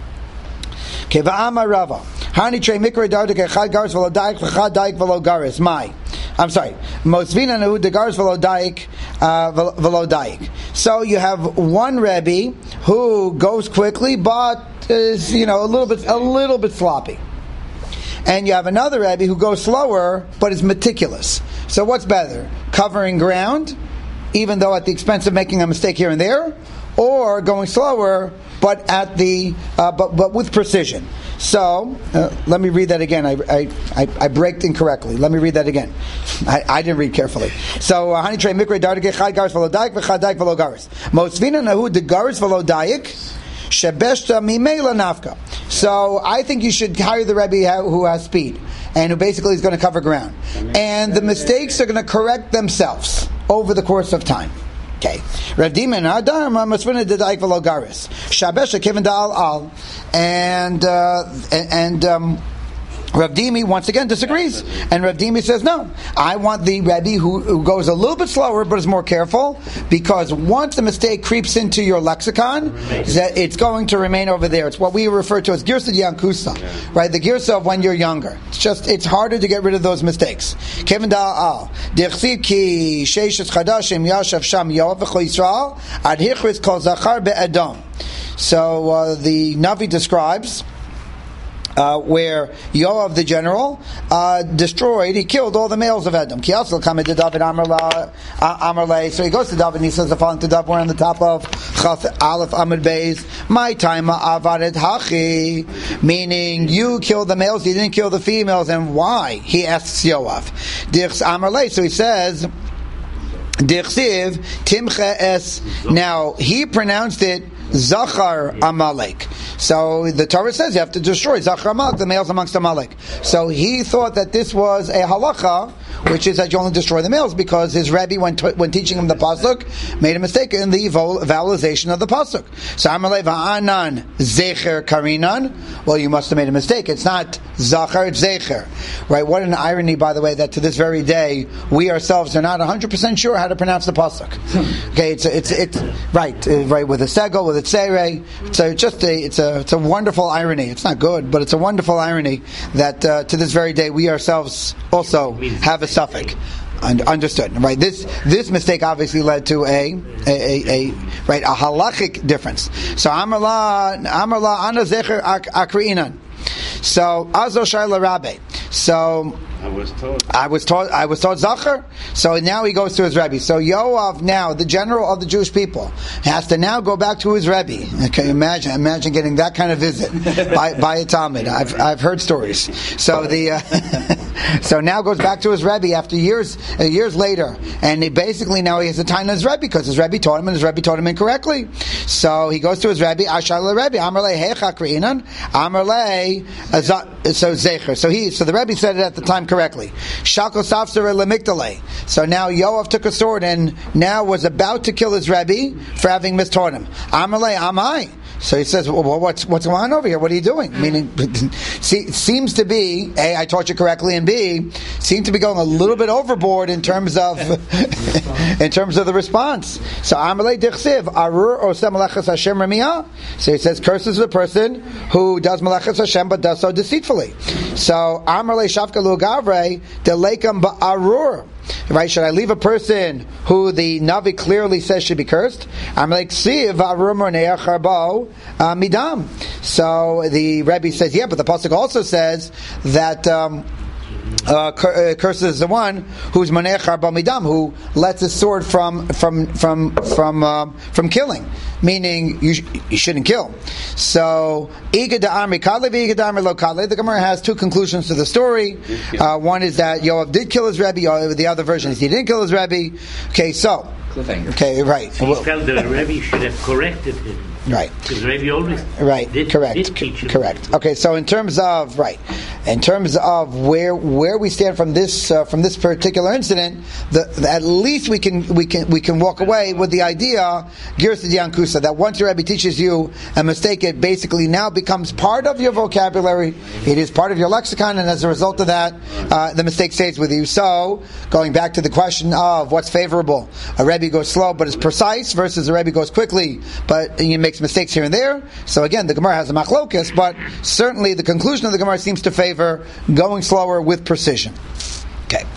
Keva'ama Rava. Hani trei mikra dardik echad garis v'lo daik v'chad daik v'lo garis. My. I'm sorry. Mosvina nehu de garis v'lo daik v'lo daik. So you have one Rebbe who goes quickly, but is you know a little bit a little bit sloppy, and you have another Rebbe who goes slower but is meticulous. So what's better? Covering ground, even though at the expense of making a mistake here and there, or going slower but at the uh, but but with precision. So uh, let me read that again. I I I, I braked incorrectly. Let me read that again. I, I didn't read carefully. So hani trei mikra dardik chad garis v'lo daik v'chad daik v'lo garis. Mosvina nahu de garis v'lo daik shebeshta mimela nafka. So I think you should hire the Rebbe who has speed and who basically is going to cover ground, and the mistakes are going to correct themselves over the course of time. Okay. Rav Dima and Adar Masvina Dedaik V'lo Garis. Shabesha Kevin Dal Al. And, uh, and, um, Rav Dimi once again disagrees, and Rav Dimi says, no, I want the Rebbe who, who goes a little bit slower but is more careful, because once the mistake creeps into your lexicon, that it's going to remain over there. It's what we refer to as Girsa Yankusa, right? The Girsa of when you're younger. It's just, it's harder to get rid of those mistakes. Kevin Da'al, Dichsiv ki sheishes chadashim yashav sham yoav v'chol Yisrael, ad hichris kol zachar be'edom. So uh, the Navi describes Uh, where Yoav the general uh, destroyed, he killed all the males of Edom. So he goes to David and he says the following to David. We're on the top of Chaf Aleph Amud Beis. My time avadet hachi, meaning you killed the males, you didn't kill the females, and why? He asks Yoav. So he says, Dirchsiv Timcha es. Now he pronounced it Zachar Amalek. So the Torah says you have to destroy Zachar Amalek, the males amongst Amalek. So he thought that this was a halacha, which is that you only destroy the males, because his Rebbe, when t- when teaching him the pasuk, made a mistake in the vol- vowelization of the pasuk. So Amalek va'anan zecher karinan. Well, you must have made a mistake. It's not Zachar, it's zecher. Right? What an irony, by the way, that to this very day we ourselves are not one hundred percent sure how to pronounce the pasuk. Okay, it's it's it's right, right with a segel, with a tzerei. So it's just a it's a it's a wonderful irony. It's not good, but it's a wonderful irony that uh, to this very day we ourselves also have a suffix. Und- understood, right? This this mistake obviously led to a a, a, a right a halachic difference. So Amarla Amarla Ana Zecher Akriinan. So Azo Shaila Rabbe. So I was told. I was told. I was told Zachar. So now he goes to his Rebbe. So Yoav, now the general of the Jewish people, has to now go back to his Rebbe. Okay, imagine, imagine getting that kind of visit by, by a Talmud. I've I've heard stories. So the uh, so now goes back to his Rebbe after years uh, years later, and he basically now he has a time on his Rebbe because his Rebbe taught him, and his Rebbe taught him incorrectly. So he goes to his Rebbe. Ashal Rebbe Amarle Hecha Kriinan Amarle so Zecher. So he so the Rebbe said it at the time correctly. Shako Safsar Lemigdale. So now Yoav took a sword and now was about to kill his Rebbe for having mistaught him. Amalei Amai. So he says, well, what's what's going on over here? What are you doing? Meaning, see, seems to be A, I taught you correctly, and B, seem to be going a little bit overboard in terms of in terms of the response. So Amalei Dichsiv Arur Osem Melechas Hashem Remiyah. So he says, curses the person who does Melechas Hashem but does so deceitfully. So Amalei Shavka Lu Gavre Delekam Ba'arur. Right? Should I leave a person who the Navi clearly says should be cursed? I'm like, see, midam. So the Rebbe says, yeah, but the pasuk also says that um, uh, cur- uh, curses the one who's manech harba midam, who lets his sword from from from from uh, from killing. Meaning you, sh- you shouldn't kill. So the Gemara has two conclusions to the story. Uh, one is that Yoav did kill his Rebbe. The other version is he didn't kill his Rebbe. Okay, so okay, right. So he felt the Rebbe should have corrected him. Right. Because Rebbe always right. Did, correct. Did teach him. Correct. Okay, so in terms of right, in terms of where where we stand from this uh, from this particular incident, the, the, at least we can we can we can walk away with the idea Girsa Yankusa, that once your Rebbe teaches you a mistake, it basically now becomes part of your vocabulary. It is part of your lexicon, and as a result of that, uh, the mistake stays with you. So, going back to the question of what's favorable, a Rebbe goes slow but is precise versus a Rebbe goes quickly but he makes mistakes here and there. So again, the Gemara has a machlokas, but certainly the conclusion of the Gemara seems to favor going slower with precision. Okay.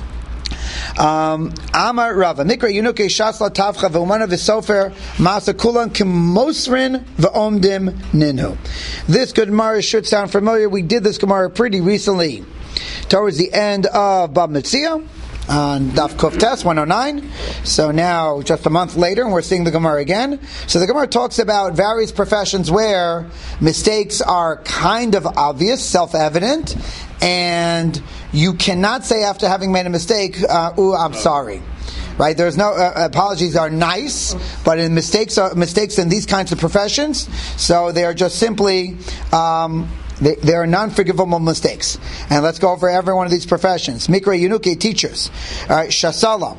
Um, Amar Rava Mikra Yunuke Shasla Tavcha V'Umana V'Sofer Masa Kulan Kimosrin V'Omdim Ninu. This Gemara should sound familiar. We did this Gemara pretty recently, towards the end of Bab Metzia, on Daf Kuf Tes one oh nine. So now, just a month later, and we're seeing the Gemara again. So the Gemara talks about various professions where mistakes are kind of obvious, self-evident, and you cannot say after having made a mistake, uh, ooh, I'm sorry. Right? There's no uh, apologies are nice, but in mistakes are mistakes in these kinds of professions, so they are just simply um, They, they are non-forgivable mistakes. And let's go over every one of these professions. Mikra Yunuke, teachers. All right, Shasala.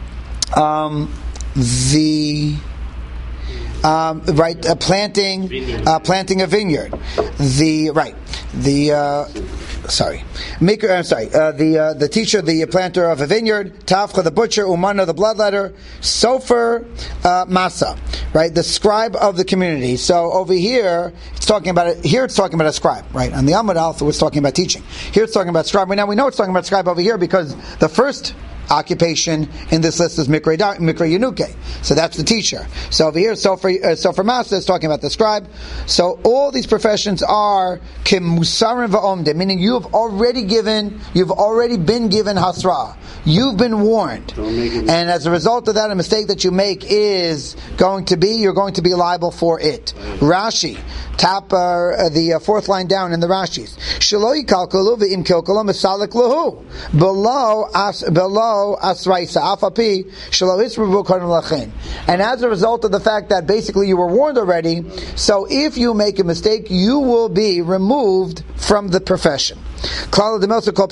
Um, the... Um, right, uh, planting, uh, planting a vineyard. The right, the uh, sorry, Maker. I'm sorry. Uh, the uh, the teacher, the planter of a vineyard, Tafcha the butcher, Umana the bloodletter, Sofer uh, Masa, right? The scribe of the community. So over here, it's talking about it. Here, it's talking about a scribe, right? On the Amud Aleph, it's talking about teaching. Here, it's talking about scribe. Right now, we know it's talking about scribe over here because the first occupation in this list is Mikra Mikra Yenuke. So that's the teacher. So over here, Sofer uh, Sofer Masa is talking about the scribe. So all these professions are Kim Musarim Va'omde, meaning you have already given, you've already been given Hasra. You've been warned. And as a result of that, a mistake that you make is going to be, you're going to be liable for it. Rashi, top uh, the uh, fourth line down in the Rashis. Shelo yikalkalu v'im kilkalu misalik lahu. Below, as, below asraisa, afapi, shelo hisrubu kodem lachin. And as a result of the fact that basically you were warned already, so if you make a mistake, you will be removed from the profession. Gemara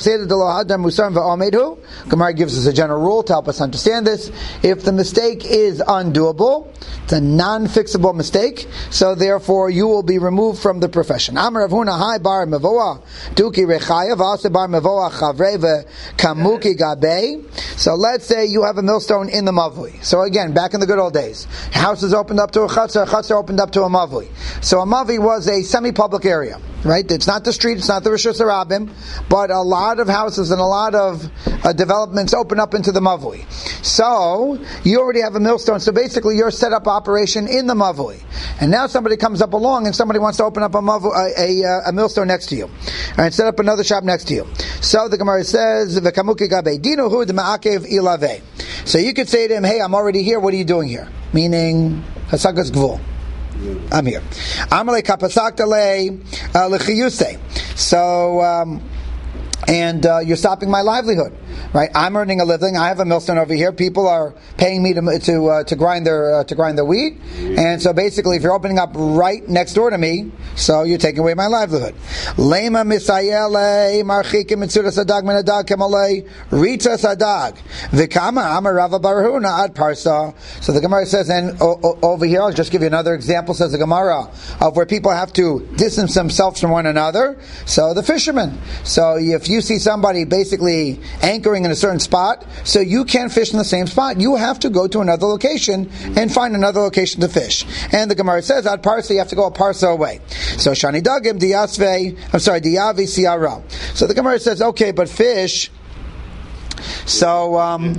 gives us a general rule to help us understand this. If the mistake is undoable, it's a non-fixable mistake, so therefore you will be removed from the profession. Amar Rav Huna, hi bar mevoa, duki rechaya, v'ase bar mevoa chavre v'kamuki gabe. So let's say you have a millstone in the mavui. So again, back in the good old days, house is opened up to a chutzner, a chutzner opened up to a mavui. So a mavui was a semi-public area, right? It's not the street, it's not the Rishus Harabim, but a lot of houses and a lot of uh, developments open up into the mavui. So you already have a millstone. So basically, you're set up operation in the mavui, and now somebody comes up along and somebody wants to open up a mavu, a, a, a millstone next to you, and set up another shop next to you. So the Gemara says, "V'kamuki gabe dinuhu d'ma'akev ilave." So you could say to him, "Hey, I'm already here. What are you doing here?" Meaning hasagas gvul. I'm here. Amalei kapasaktale lechiyuse. So. Um, And uh, you're stopping my livelihood, right? I'm earning a living. I have a millstone over here. People are paying me to to uh, to grind their uh, to grind their wheat, and so basically, if you're opening up right next door to me, so you're taking away my livelihood. Lema misayele marchikim mitzura sadag menadag kemalei rita sadag v'kama amar Rava bar Huna ad parsa. So the Gemara says, and o- o- over here, I'll just give you another example. Says the Gemara of where people have to distance themselves from one another. So the fishermen. So if you see somebody basically anchoring in a certain spot, so you can't fish in the same spot. You have to go to another location and find another location to fish. And the Gemara says, at parsa, you have to go a parsa away. So shani dagim diyasve, I'm sorry, diyavi siara. So the Gemara says, okay, but fish. So, um,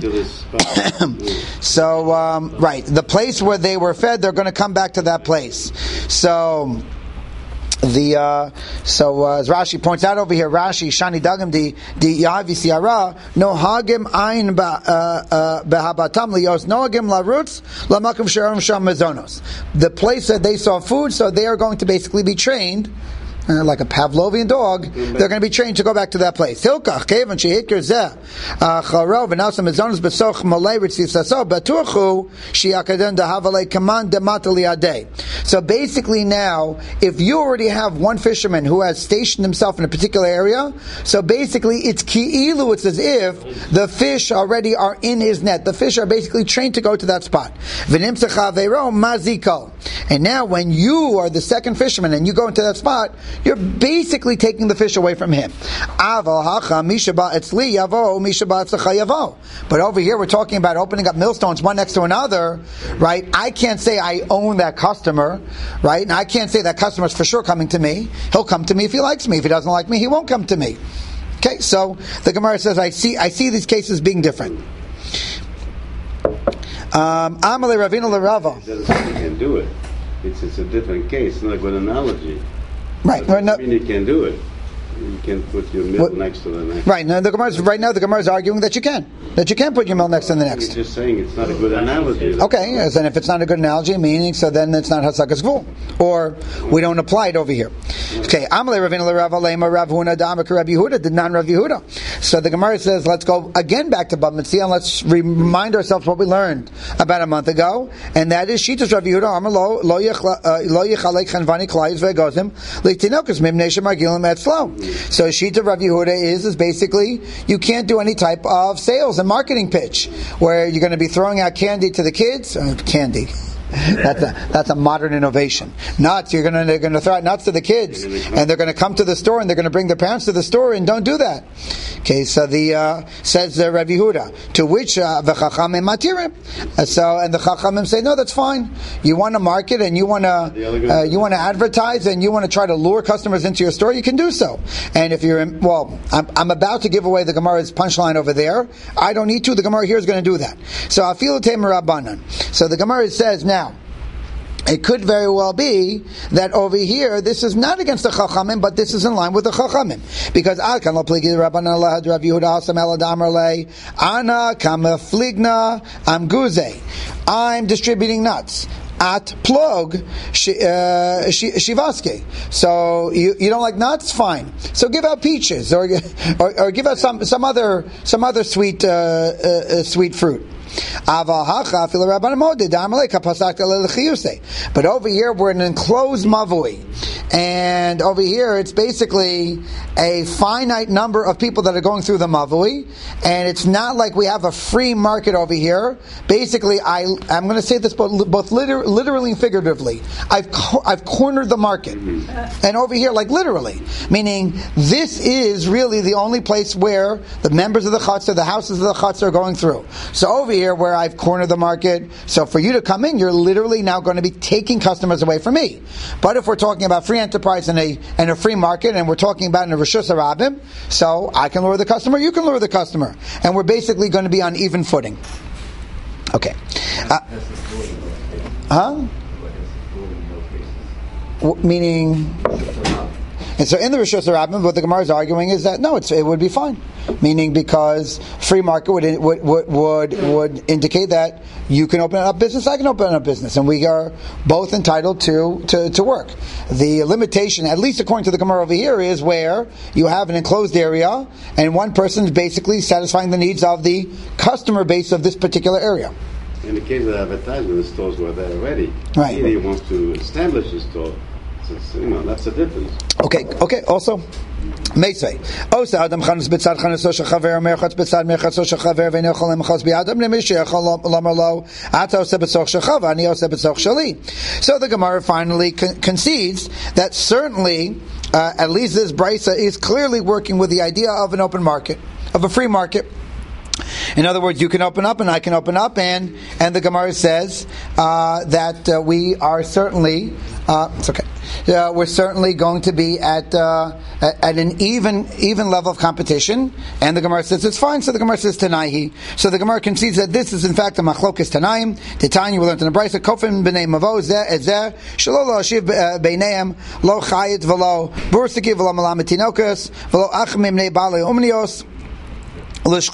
so um, right, the place where they were fed, they're going to come back to that place. So. The uh, so uh, as Rashi points out over here, Rashi Shani Dagim di di Yavi Siara no hagim ein ba behabatam lios no hagim larutz lamakim sharam sham mezonos. The place that they saw food, so they are going to basically be trained. Uh, like a Pavlovian dog, they're going to be trained to go back to that place. Hilkach, Kevin, Shehikir Zeh, Charov, and also Mizonos Besoch Malay Ritzisaso, Baturchu, Shiakaden Dahavale Kaman Dematali Ade. So basically now, if you already have one fisherman who has stationed himself in a particular area, so basically it's Ki'ilu, it's as if the fish already are in his net. The fish are basically trained to go to that spot. V'nimtzecha Veiro Maziko. And now when you are the second fisherman and you go into that spot, you're basically taking the fish away from him. But over here we're talking about opening up millstones one next to another, right? I can't say I own that customer, right? And I can't say that customer is for sure coming to me. He'll come to me if he likes me. If he doesn't like me, he won't come to me. Okay, so the Gemara says, I see I see these cases being different. Um, Amalei Ravina L'Rava. It doesn't mean you can do it. It's, it's a different case. It's not a good analogy. Right. Doesn't no, mean you can do it. You can put your mill next to the next. Right. Now the Gemara right now the Gemara is arguing that you can. That you can put your mill next to the next. You're just saying it's not a good analogy. Okay, yes, and if it's not a good analogy, meaning so then it's not Hasakas Gvul. Or we don't apply it over here. Okay, Amalei Ravina L'Rav Alema Rav Huna Da'amak Rav Yehuda did non Rav Yehuda. So the Gemara says, let's go again back to Bab Metzia and let's remind ourselves what we learned about a month ago, and that is Shitas Rav Yehuda Amar Lo Lo Yechalek Chanvani Klayis Ve'Gozim Leitinokus Mimnei Shemagilim Etzlo. So Shita Rav Yehuda is is basically you can't do any type of sales and marketing pitch where you're going to be throwing out candy to the kids. Uh, candy. That's a that's a modern innovation. Nuts, you're gonna they're gonna throw out nuts to the kids, and they're gonna come to the store and they're gonna bring their parents to the store, and don't do that. Okay, so the uh, says uh, Rabbi Yehuda, to which the Chachamim matirim. So and the Chachamim say, no, that's fine. You want to market and you want to uh, you want to advertise and you want to try to lure customers into your store, you can do so. And if you're in, well, I'm, I'm about to give away the Gemara's punchline over there. I don't need to. The Gemara here is going to do that. So I feel Rabbanan. So the Gemara says now, it could very well be that over here, this is not against the Chachamim, but this is in line with the Chachamim. Because Ana kama fligna amguze. I'm distributing nuts. At plog shivaske. So you, you don't like nuts? Fine. So give out peaches, or or, or give out some some other some other sweet uh, uh, sweet fruit. But over here we're in an enclosed mavui, and over here it's basically a finite number of people that are going through the mavui, and it's not like we have a free market over here. Basically, I I'm going to say this both, both liter, literally and figuratively. I've co- I've cornered the market, and over here, like literally, meaning this is really the only place where the members of the chutzner, the houses of the chutzner, are going through. So over here, where I've cornered the market, so for you to come in, you're literally now going to be taking customers away from me. But if we're talking about free enterprise and a and a free market, and we're talking about in a Rishus Harabim, so I can lure the customer, you can lure the customer, and we're basically going to be on even footing. Okay. Uh, huh? W- meaning... And so in the Rishus Harabim, what the Gemara is arguing is that no, it's, it would be fine. Meaning because free market would, would would would indicate that you can open up business, I can open up business, and we are both entitled to, to, to work. The limitation, at least according to the Gemara over here, is where you have an enclosed area and one person is basically satisfying the needs of the customer base of this particular area. In the case of advertisement, the stores were there already. Right. Here he wants to establish a store. So, you know, that's the difference. Okay, okay, also, Meisvei. Osa Adam Chanas B'tzad Chanaso Shechaver, Merchatz B'tzad Merchatzo Shechaver, V'nechol Emchaz B'Adam, Nemishech Lomar Lo, Ata Ose B'tzoch Shechav, Ani Ose B'tzoch Shali. So the Gemara finally con- concedes that certainly, uh, at least this Brisa is clearly working with the idea of an open market, of a free market. In other words, you can open up and I can open up, and and the Gemara says uh, that uh, we are certainly uh, it's okay. Uh, we're certainly going to be at, uh, at at an even even level of competition, and the Gemara says it's fine. So the Gemara says Tanaihi. So the Gemara concedes that this is in fact a machlokes Tanaim. The Tanya we learned in the Brisa Kofim b'nei Mavo zeh ezeh shelo lo ashiv b'neihem lo chayit v'lo bursiki v'lo malamet tinokas v'lo achmim nei balei umnios. So the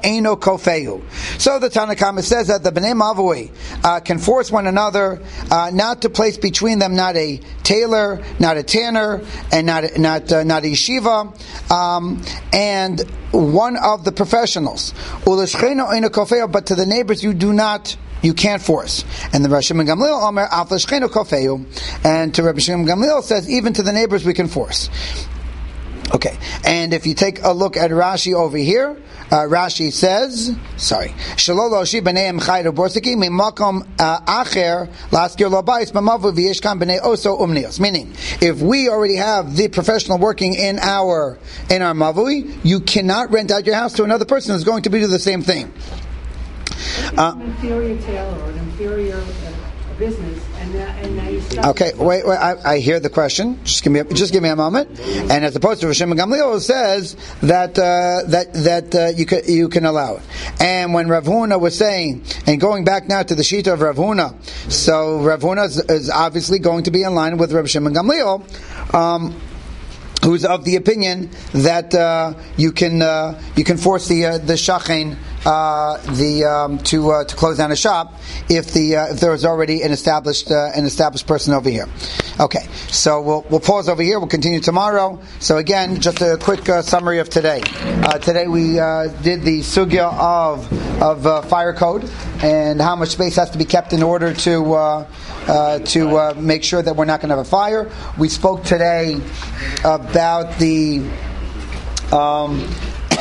Tanakhama says that the Bnei Mavui uh, can force one another uh, not to place between them not a tailor, not a tanner, and not not uh, not a yeshiva, um, and one of the professionals. But to the neighbors you do not. You can't force. And the Rabbi Shimon Gamliel Omer Af l'shcheno kofeu, and to Rabbi Shimon Gamliel says even to the neighbors we can force. Okay, and if you take a look at Rashi over here, uh, Rashi says, sorry, Shalolo Shi b'neihem chayru borsiki mimakom acher laskir lo bayis b'mavu v'yeshkan b'nei oso umnios. Meaning, if we already have the professional working in our in our mavui, you cannot rent out your house to another person who's going to be do the same thing. Uh, an inferior tailor or an inferior uh, business, and, uh, and now you stop. Okay, wait, wait. I, I hear the question. Just give me, just give me a moment. And as opposed to Rav Shimon Gamliel says that uh, that that uh, you can you can allow it. And when Rav Huna was saying, and going back now to the Shita of Rav Huna, so Rav Huna is, is obviously going to be in line with Rav Shimon Gamliel. Um, Who's of the opinion that uh, you can uh, you can force the uh, the shachen uh, the um, to uh, to close down a shop if the uh, if there is already an established uh, an established person over here. Okay, so we'll we'll pause over here. We'll continue tomorrow. So again, just a quick uh, summary of today. Uh, today we uh, did the sugya of of uh, fire code and how much space has to be kept in order to uh, uh, to uh, make sure that we're not going to have a fire. We spoke today about the um,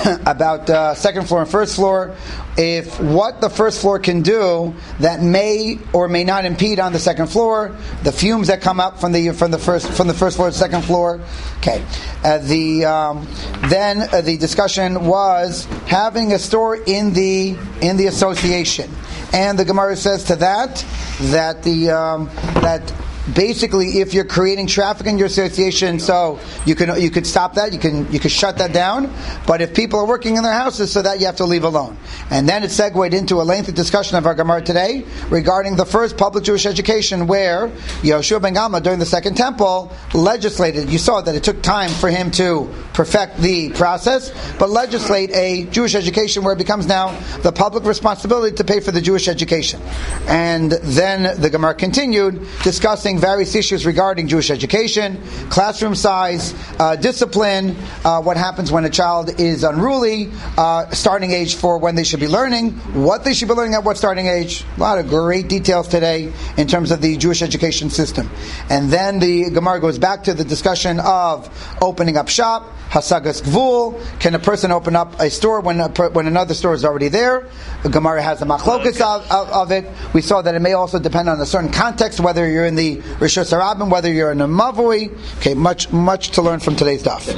about uh, second floor and first floor. If what the first floor can do that may or may not impede on the second floor, the fumes that come up from the from the first from the first floor to the second floor. Okay, uh, the um, then uh, the discussion was having a store in the in the association, and the Gemara says to that that the um, that. Basically, if you're creating traffic in your association, so you can you could stop that, you can you could shut that down. But if people are working in their houses, so that you have to leave alone. And then it segued into a lengthy discussion of our Gemara today regarding the first public Jewish education, where Yehoshua ben Galma during the Second Temple legislated. You saw that it took time for him to perfect the process, but legislate a Jewish education where it becomes now the public responsibility to pay for the Jewish education. And then the Gemara continued discussing various issues regarding Jewish education, classroom size, uh, discipline, uh, what happens when a child is unruly, uh, starting age for when they should be learning, what they should be learning at what starting age. A lot of great details today in terms of the Jewish education system. And then the Gemara goes back to the discussion of opening up shop, Hasagas Gvul. Can a person open up a store when a, when another store is already there? The Gemara has a machlokas of, of, of it. We saw that it may also depend on a certain context, whether you're in the Rishus HaRabim, whether you're in a Mavui. Okay, much much to learn from today's daf.